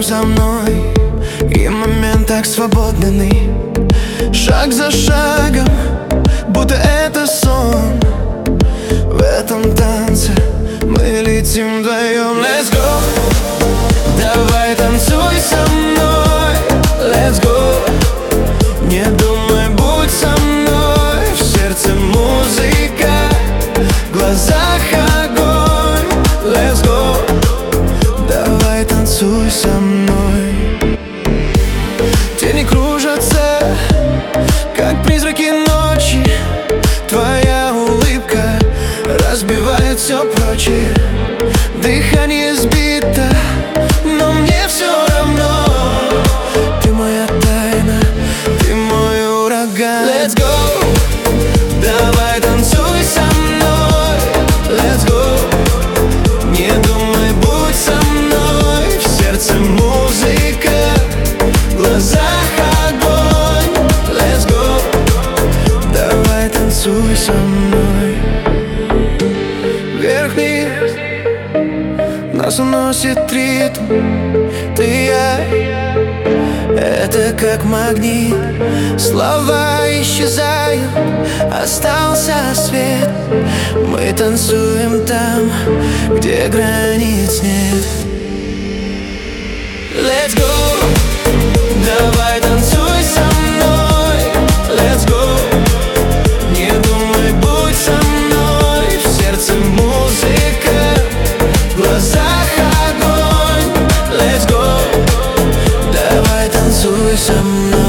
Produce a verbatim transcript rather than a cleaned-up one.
рядом со мной, и момент так свободный. Шаг за шагом, будто это сон. В этом танце мы летим вдвоем. Let's go, давай танцуй со мной. Let's go, не думай, будь со мной. В сердце музыка, в глазах огонь. Let's go, давай танцуй со мной. Тени кружатся, как призраки ночи. Твоя улыбка разбивает все прочее. Дыхание сбито, но мне все равно. Ты моя тайна, ты мой ураган. Let's go, давай танцуй со мной. Let's go, не думай, будь со мной. В сердце музыка, в глазах огонь. Let's go, давай танцуй со мной. Вверх-вниз нас уносит ритм. Ты и я, это как магнит. Слова исчезают, остался свет. Мы танцуем там, где границ нет. Let's go, давай танцуй со мной. Let's go, не думай, будь со мной. В сердце музыка, в глазах огонь. Let's go, давай танцуй со мной.